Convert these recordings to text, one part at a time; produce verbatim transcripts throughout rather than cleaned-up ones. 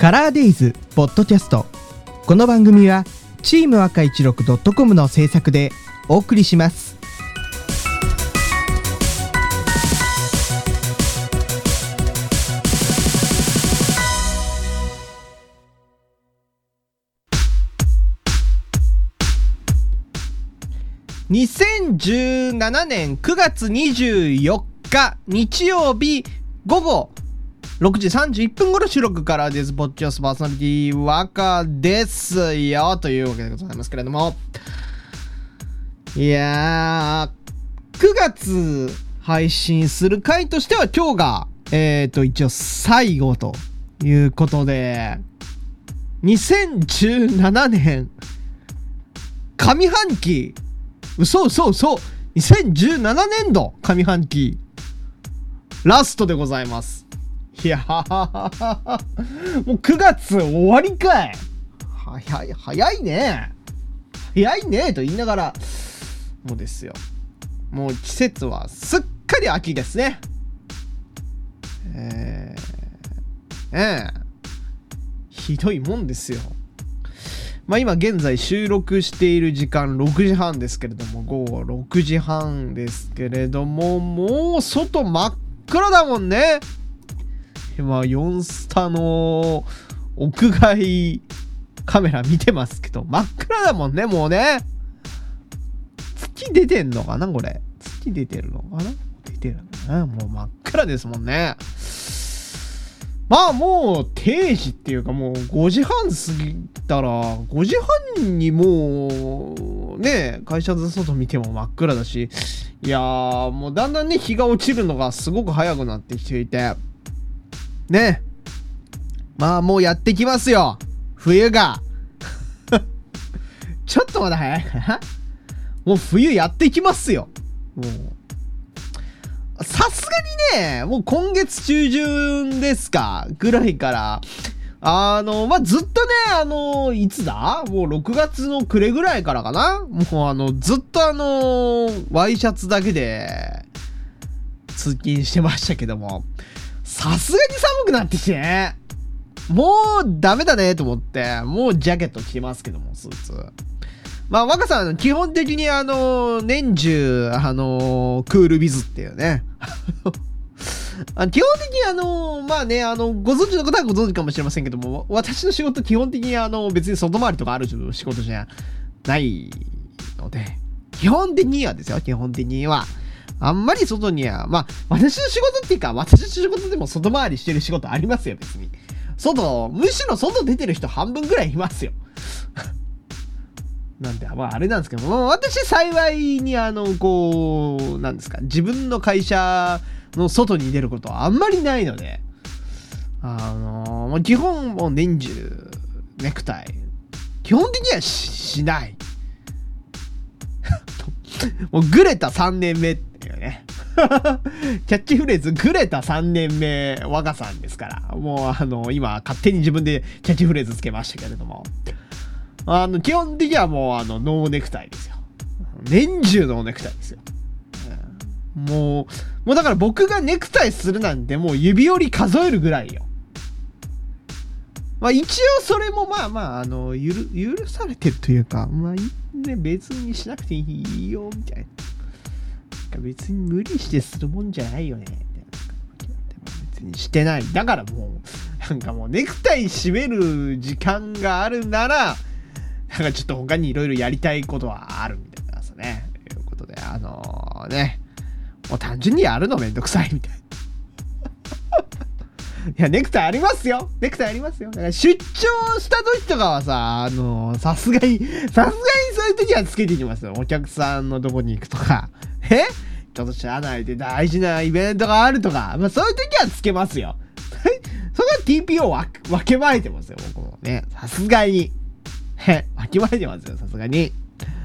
カラーデイズポッドキャスト。この番組はチーム赤いちろくドットコムの制作でお送りします。にせんじゅうななねんくがつにじゅうよっか日曜日午後ろくじさんじゅういっぷん頃収録からです。ポッドキャストパーソナリティ若ですよというわけでございますけれども、いやーくがつ配信する回としては今日がえーと一応最後ということで、にせんじゅうななねん上半期嘘嘘嘘にせんじゅうななねんど上半期ラストでございます。いやーもうくがつ終わりかい。早い早いね早いねと言いながらもうですよ、もう季節はすっかり秋ですね。えー、えー、ひどいもんですよ。まあ今現在収録している時間ろくじはんですけれども、午後ろくじはんですけれども、もう外真っ暗だもんね。今ヨンスタの屋外カメラ見てますけど真っ暗だもんね。もうね、月出てんのかな、これ月出てるのかな、出てるのね。もう真っ暗ですもんね。まあもう定時っていうか、もうごじはん過ぎたらごじはんにもうね、会社の外見ても真っ暗だし、いやーもうだんだんね日が落ちるのがすごく早くなってきていてね、まあもうやってきますよ冬がちょっとまだ早いかな。もう冬やってきますよ。もうさすがにね、もう今月中旬ですかぐらいからあのまあずっとね、あのいつだもうろくがつの暮れぐらいからかな、もうあのずっとあのワイシャツだけで通勤してましたけども、さすがに寒くなってきてね、もうダメだねと思ってもうジャケット着てますけども、スーツ。まあ若さん基本的にあの年中あのクールビズっていうねあ基本的にあのまあね、あのご存知の方はご存知かもしれませんけども、私の仕事基本的にあの別に外回りとかある仕事じゃないので、基本的にはですよ、基本的にはあんまり外には、まあ私の仕事っていうか、私の仕事でも外回りしてる仕事ありますよ。別に外、むしろ外出てる人半分ぐらいいますよなんでまああれなんですけども、私幸いにあのこうなんですか、自分の会社の外に出ることはあんまりないので、あのもう基本もう年中ネクタイ基本的には し, しないもうグレたさんねんめっていうねキャッチフレーズグレたさんねんめ若さんですから、もうあの今勝手に自分でキャッチフレーズつけましたけれども、あの基本的にはもうあのノーネクタイですよ。年中ノーネクタイですよ。もうもうだから僕がネクタイするなんてもう指折り数えるぐらいよ。まあ一応それもまあまああの許許されてるというか、まあね、別にしなくていいよみたいな。別に無理してするもんじゃないよねみたいな。別にしてない。だからもうなんかもうネクタイ締める時間があるなら、なんかちょっと他にいろいろやりたいことはあるみたいなさね。ということで、あのー、ね、もう単純にやるのめんどくさいみたいな。いや、ネクタイありますよ。ネクタイありますよ。だから出張した時とかはさ、あのー、さすがに、さすがにそういう時はつけていきますよ。お客さんのとこに行くとか。えちょっと社内で大事なイベントがあるとか、まあそういう時はつけますよ。それは ティーピーオー わ分けまえてますよ、僕もね。さすがに。へ、分けまえてますよ、さすがに。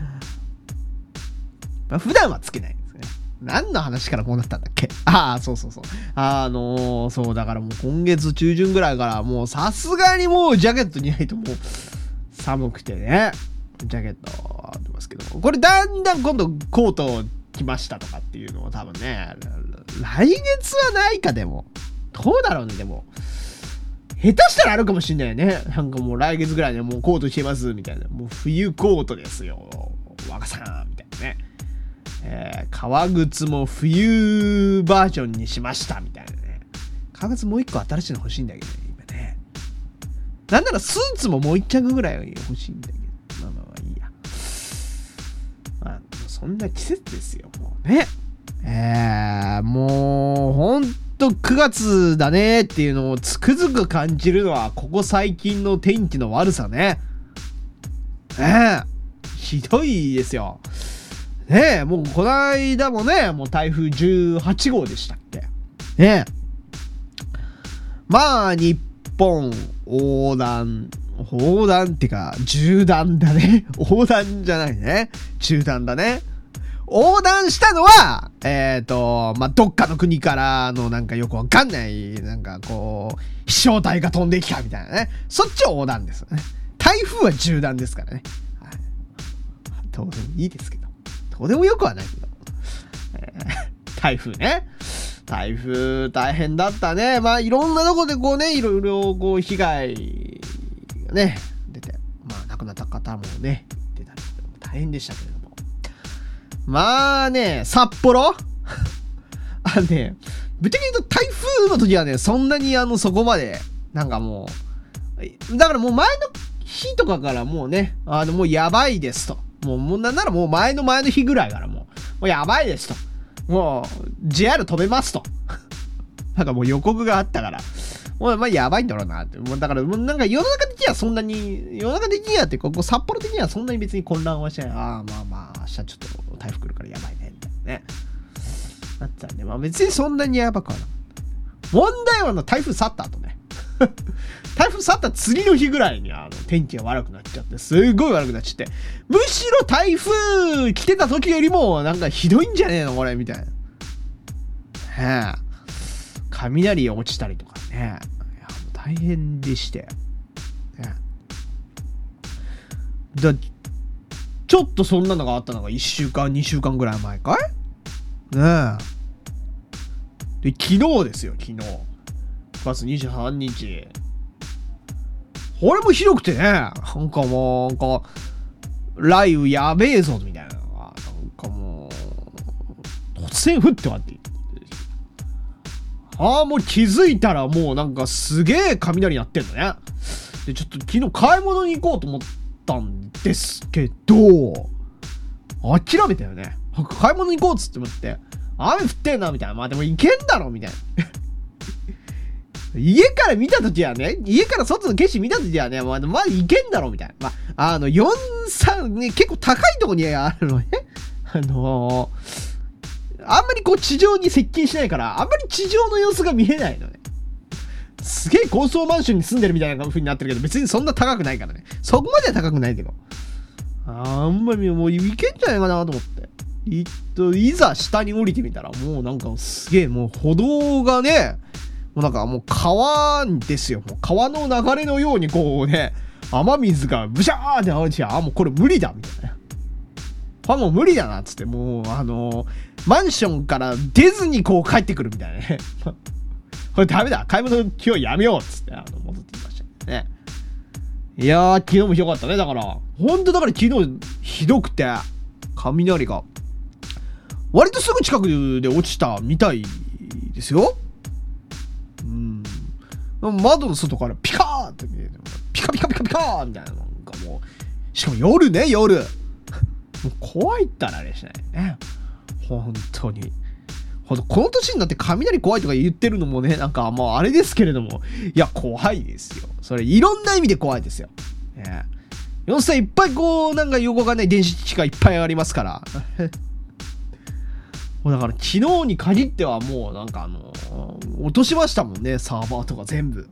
まあ普段はつけないですね。何の話からこうなったんだっけ。ああ、そうそうそう。あのー、そう、だからもう今月中旬ぐらいからもうさすがにもうジャケット似ないともう寒くてね。ジャケットありますけど、これだんだん今度コート来ましたとかっていうのは多分ね、来月はないか。でもどうだろうね。でもえ下手したらあるかもしんないよね。なんかもう来月ぐらいでもうコート着てますみたいな。もう冬コートですよ。若さんみたいなね。えー、革靴も冬バージョンにしましたみたいなね。革靴もう一個新しいの欲しいんだけどね、今ね。なんならスーツももう一着ぐらい欲しいんだけど。まあまあまあいいや。まあ、そんな季節ですよ、もうね。えー、もう、ほんとくがつだねっていうのをつくづく感じるのは、ここ最近の天気の悪さね。えー、ひどいですよ。ねえ、もうこの間もね、もう台風じゅうはちごうでしたっけ。ねえ。まあ、日本横断、横断ってか、縦断だね。横断じゃないね。縦断だね。横断したのは、えっと、まあ、どっかの国からのなんかよくわかんない、なんかこう、飛翔体が飛んできたみたいなね。そっちは横断ですよね。台風は縦断ですからね。はい。どうでもいいですけど。どうでもよくはないけど。えー、台風ね。台風大変だったね。まあいろんなとこでこうね、いろいろこう被害がね、出て、まあ亡くなった方もね、出たり大変でしたけれども。まあね、札幌あのね、ぶっちゃけ言うと台風の時はね、そんなにあのそこまで、なんかもう、だからもう前の日とかからもうね、あのもうやばいですと。もう、もうなんならもう前の前の日ぐらいからもう、もうやばいですと。もう、ジェイアール 飛べますと。なんかもう予告があったから、もうまあやばいんだろうなって。もうだからもうなんか世の中的にはそんなに、世の中的にはってここ札幌的にはそんなに別に混乱はしてない。ああまあまあ、明日ちょっと台風来るからやばいね、みたいなね。なってたんで、まあ別にそんなにやばくはなかった。問題はあの台風去った後ね。台風去った次の日ぐらいにあの天気が悪くなっちゃって、すごい悪くなっちゃって、むしろ台風来てた時よりもなんかひどいんじゃねえのこれみたいな。ねえ、雷落ちたりとかね、いやもう大変でして、ね、だちょっとそんなのがあったのがいっしゅうかんにしゅうかんぐらい前かいねえ。で昨日ですよ、昨日くがつにじゅうさんにち。これもひどくてね、なんかもう、なんか、雷雨やべえぞ、みたいなのが、なんかもう、突然降ってわって。ああ、もう気づいたらもうなんかすげえ雷鳴ってんのね。で、ちょっと昨日買い物に行こうと思ったんですけど、諦めたよね。買い物に行こうっつって思って、雨降ってんな、みたいな。まあでも行けんだろ、みたいな。家から見たときはね、家から外の景色見たときはね、まあ、まだ行けんだろ、みたいな。まあ、あの、よんじゅうさんね、結構高いところにあるのね。あのー、あんまりこう地上に接近しないから、あんまり地上の様子が見えないのね。すげえ高層マンションに住んでるみたいな風になってるけど、別にそんな高くないからね。そこまでは高くないけど。あんまりもう行けんじゃないかなと思って。いっと、いざ下に降りてみたら、もうなんかすげえもう歩道がね、もうなんかもう川ですよ。もう川の流れのようにこうね、雨水がブシャーって流れてきて、あ、もうこれ無理だみたいな。あ、もう無理だなっつって、もうあのー、マンションから出ずにこう帰ってくるみたいなね。これダメだ、買い物今日やめようっつって、あの、戻ってきましたね。いやー、昨日もひどかったね。だから、ほんとだから昨日ひどくて、雷が、割とすぐ近くで落ちたみたいですよ。うん、窓の外からピカーって見えて、ピカピカピカピカーみたいな、なんかもう、しかも夜ね、夜。もう怖いったらあれしないね。本当に。ほんと、この年になって雷怖いとか言ってるのもね、なんかもうあれですけれども、いや、怖いですよ。それ、いろんな意味で怖いですよ。ね、よんさいいっぱいこう、なんか横がね、電子機器がいっぱいありますから。もうだから昨日に限ってはもうなんかあのー、落としましたもんね、サーバーとか全部。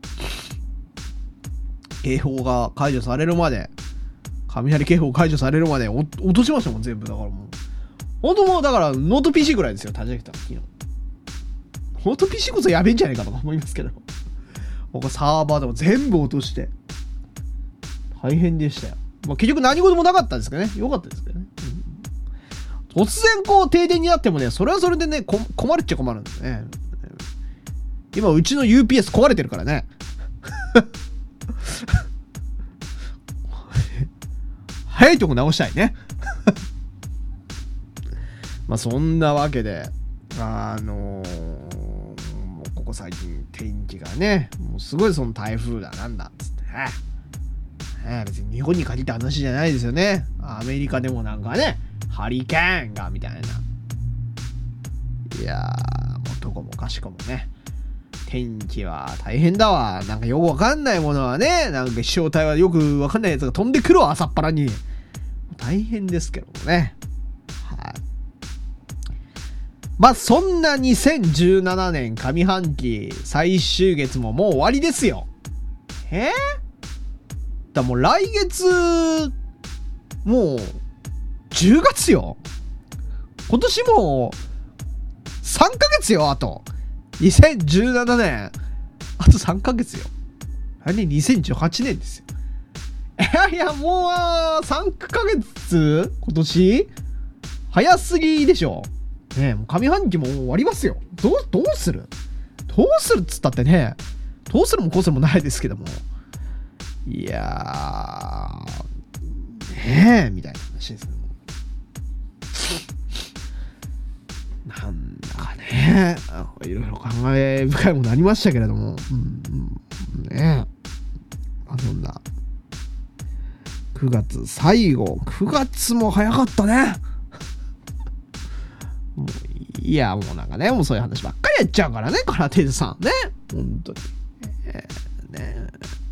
警報が解除されるまで、雷警報解除されるまで落としましたもん、全部。だからもう、本当もうだからノート ピーシー ぐらいですよ、立ち上げた昨日。ノート ピーシー こそやべえんじゃないかと思いますけど。僕サーバーとか全部落として、大変でしたよ。まあ、結局何事もなかったんですけどね、よかったですけどね。うん、突然こう停電になってもね、それはそれでね、こ困るっちゃ困るんですね。今うちの ユーピーエス 壊れてるからね。 早いとこ直したいね。まあそんなわけで、あのー、もうここ最近天気がね、もうすごいその台風だなんだっつってね。ね、別に日本に限った話じゃないですよね。アメリカでもなんかね、ハリケーンがみたいな。いやー、もうどこもかしこもね、天気は大変だわ。なんかよくわかんないものはね、なんか気象台はよくわかんないやつが飛んでくるわ、朝っぱらに。大変ですけどもね。はい。まあそんなにせんじゅうななねん上半期最終月ももう終わりですよ。えー、だもう来月もうじゅうがつよ。今年もうさんかげつよ。あとにせんじゅうななねんあとさんかげつよ。来年にせんじゅうはちねんですよ。いやいやもうさんかげつ今年早すぎでしょ。ねえ、もう上半期も終わりますよ。どうどうするどうするっつったってね、どうするもこうするもないですけども、いやーねえみたいな話ですけども、なんだかね、いろいろ考え深いものありましたけれども、うんうん、ねえ、まあそんなくがつ最後、くがつも早かったね。もういや、もうなんかね、もうそういう話ばっかりやっちゃうからね、空手さんね、本当に、えー、ね。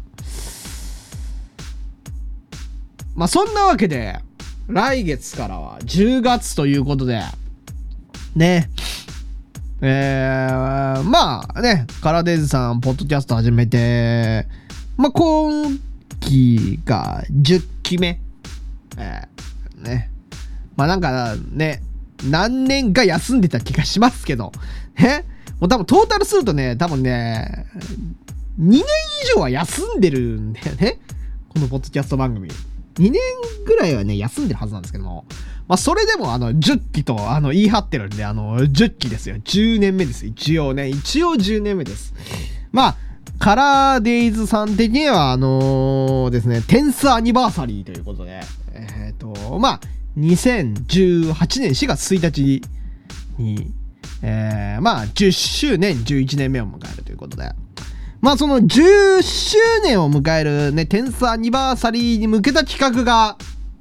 まあそんなわけで来月からはじゅうがつということでね、えー、まあね、空手さんポッドキャスト始めて、まあ今期がじゅっきめ、えー、ね、まあなんかね、何年か休んでた気がしますけど、ね、もう多分トータルするとね、多分ね、にねん以上は休んでるんだよね。このポッドキャスト番組。にねんぐらいはね、休んでるはずなんですけども。まあ、それでもあの、じゅっきとあの、言い張ってるんで、あの、じゅっきですよ。じゅうねんめです。一応ね、一応じゅうねんめです。まあ、カラーデイズさん的には、あのー、ですね、テンスアニバーサリーということで、えっと、まあ、にせんじゅうはちねんしがつついたちに、えー、まあじゅっしゅうねんじゅういちねんめを迎えるということで、まあそのじゅっしゅうねんを迎えるね、テンスアニバーサリーに向けた企画が、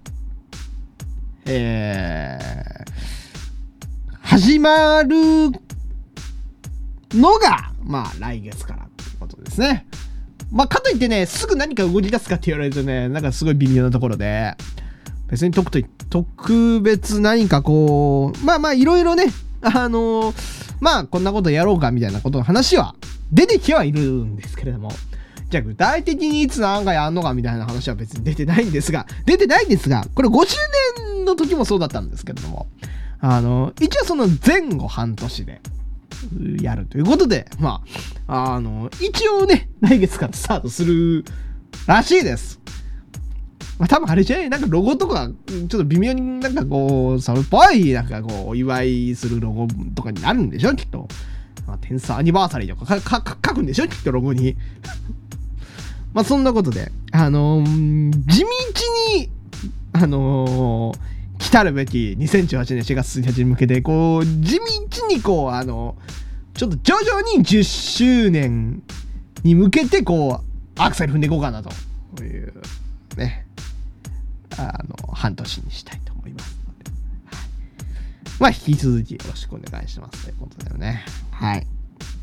えー、始まるのがまあ来月からということですね。まあかといってね、すぐ何か動き出すかって言われるとね、なんかすごい微妙なところで、別に特と特別何かこう、まあまあいろいろね、あのー、まあこんなことやろうかみたいなことの話は出てきはいるんですけれども、じゃあ具体的にいつなんかやんのかみたいな話は別に出てないんですが、出てないんですが、これごじゅうねんの時もそうだったんですけれども、あのー、一応その前後半年でやるということで、まあ、あのー、一応ね、来月からスタートするらしいです。まあ、多分あれじゃない、なんかロゴとかちょっと微妙になんかこうそれっぽいなんかこうお祝いするロゴとかになるんでしょきっと。まあ、テンスアニバーサリーとかかか書くんでしょきっとロゴに。まあそんなことであのー、地道にあのー、来たるべきにせんじゅうはちねんしがつついたちに向けてこう地道にこうあのちょっと徐々にじゅっしゅうねんに向けてこうアクセル踏んでいこうかなというね。あの半年にしたいと思いますので、はい、まあ引き続きよろしくお願いしますということだよね。はい。い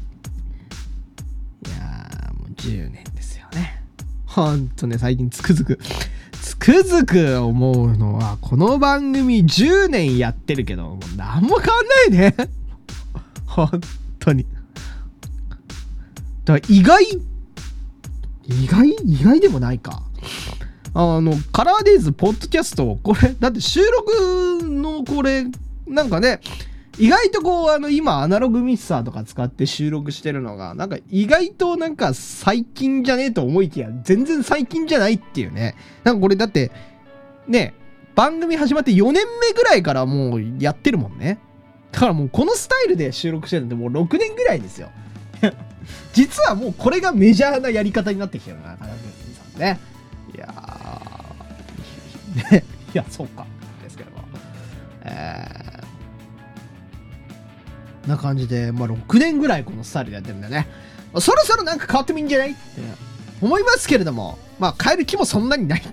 やーもうじゅうねんですよね。ほんとね、最近つくづくつくづく思うのは、この番組じゅうねんやってるけどもう何も変わんないね。ほんとに。だから意外意外意外でもないか。あのカラーデイズポッドキャスト、これだって収録のこれなんかね、意外とこうあの今アナログミキサーとか使って収録してるのがなんか意外となんか最近じゃねえと思いきや全然最近じゃないっていうね。なんかこれだってね、番組始まってよねんめぐらいからもうやってるもんね。だからもうこのスタイルで収録してるのってもうろくねんぐらいですよ。 実はもうこれがメジャーなやり方になってきてるな、カラフルさんね。いやー、ね、いや、そうか。ですけども。えー、な感じで、まあろくねんぐらいこのスタイルでやってるんだよね。そろそろなんか変わってもいいんじゃないって思いますけれども、まあ変える気もそんなにないって。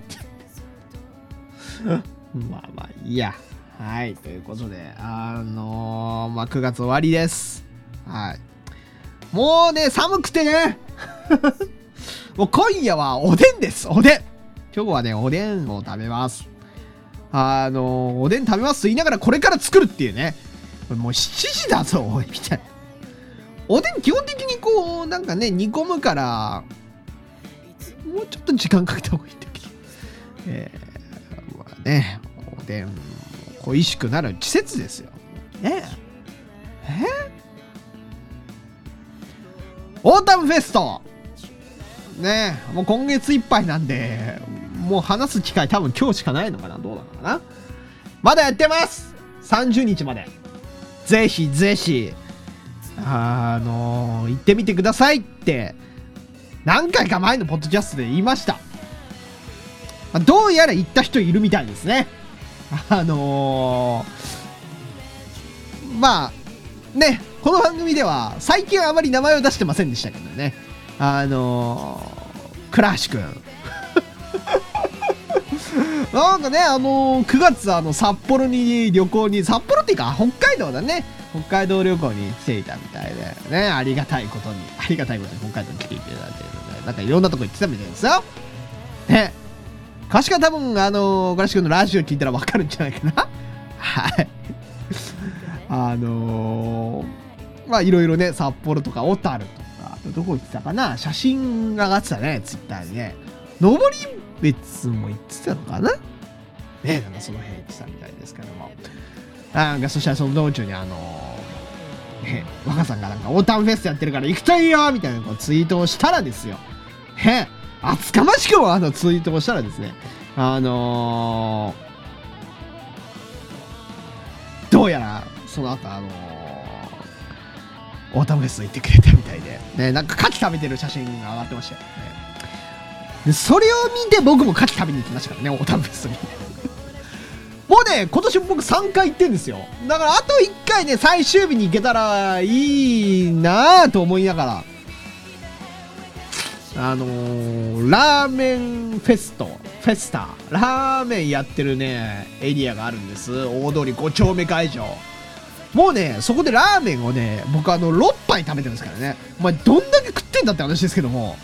まあまあいいや。はい、ということで、あのー、まあくがつ終わりです。はい。もうね、寒くてね。もう今夜はおでんです、おでん。今日はね、おでんを食べます。あのー、おでん食べますと言いながらこれから作るっていうね。もうしちじだぞ、おい、みたいな。おでん基本的にこう、なんかね、煮込むから、もうちょっと時間かけた方がいいんだけど。えー、まあね、おでん、恋しくなる季節ですよ。ねえ。えオータムフェストねえ、もう今月いっぱいなんで、もう話す機会多分今日しかないのかな、どうなのかな。まだやってます、さんじゅうにちまで。ぜひぜひ、あのー、行ってみてくださいって、何回か前のポッドキャストで言いました。どうやら行った人いるみたいですね。あのー、まあ、ね、この番組では最近はあまり名前を出してませんでしたけどね。あのー、倉橋くん。なんかね、あのー、くがつあの札幌に旅行に、札幌っていうか北海道だね。北海道旅行に来ていたみたいで、ね、ありがたいことに、ありがたいことに北海道に来ていただいているので、なんかいろんなとこ行ってたみたいですよ。ね。かしか多分、あのー、倉橋くんのラジオ聞いたらわかるんじゃないかな。はい。あのー、まあいろいろね、札幌とか小樽とか、どこ行ってたかな、写真が上がってたね、ツイッターにね。登別も行ってたのかなね、なんかその辺行ってたみたいですけども。なんかそしたらその道中にあのー、ね、若さんがなんかオータムフェストやってるから行くといいよみたいなこうツイートをしたらですよ。ね、厚かましくもあのツイートをしたらですね、あのー、どうやらその後あのー、オータムフェスト行ってくれたみたいで、ね、なんか牡蠣食べてる写真が上がってましたよね。でそれを見て僕も牡蠣食べに行きましたからね、オータムフェストに。もうね、今年僕さんかい行ってんですよ。だからあといっかいね、最終日に行けたらいいなぁと思いながら、あのー、ラーメンフェスト、フェスタ、ラーメンやってるね、エリアがあるんです。大通りご丁目会場。もうね、そこでラーメンをね、僕あの、ろっぱい食べてるんですからね。お前どんだけ食ってんだって話ですけども。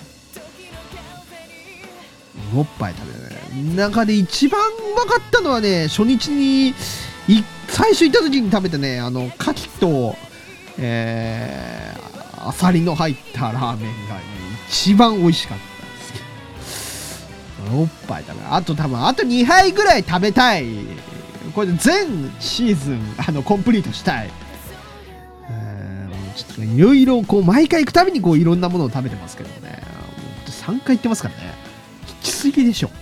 ろっぱい食べるね。中で一番うまかったのはね、初日に最初行った時に食べてね、あの牡蠣とえー、アサリの入ったラーメンが、ね、一番美味しかったですけど、ろっぱい食べる。あと多分あとにはいぐらい食べたい。これで全シーズンあのコンプリートしたい。えー、ちょっといろいろこう毎回行くたびにこういろんなものを食べてますけどね、さんかい行ってますからね。きすぎでしょ。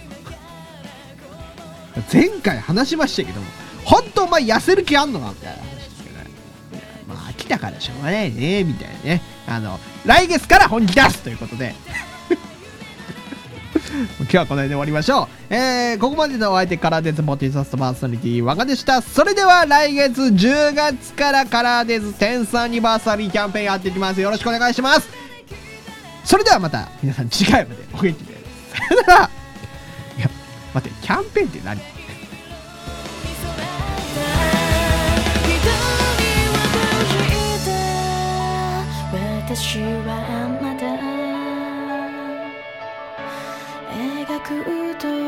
前回話しましたけども、ほんとお前痩せる気あんのかみたいな話ですけどね。まあ飽きたからしょうがないねみたいなね。あの来月から本気出すということで今日はこの辺で終わりましょう。えー、ここまでのお相手カラーデズモティサストパーソナリティ若でした。それでは来月じゅうがつからカラーデズテンスアニバーサリーキャンペーンやっていきます。よろしくお願いします。それではまた皆さん次回までお元気で。さよなら。いや待って、キャンペーンって何？私はまだ描くと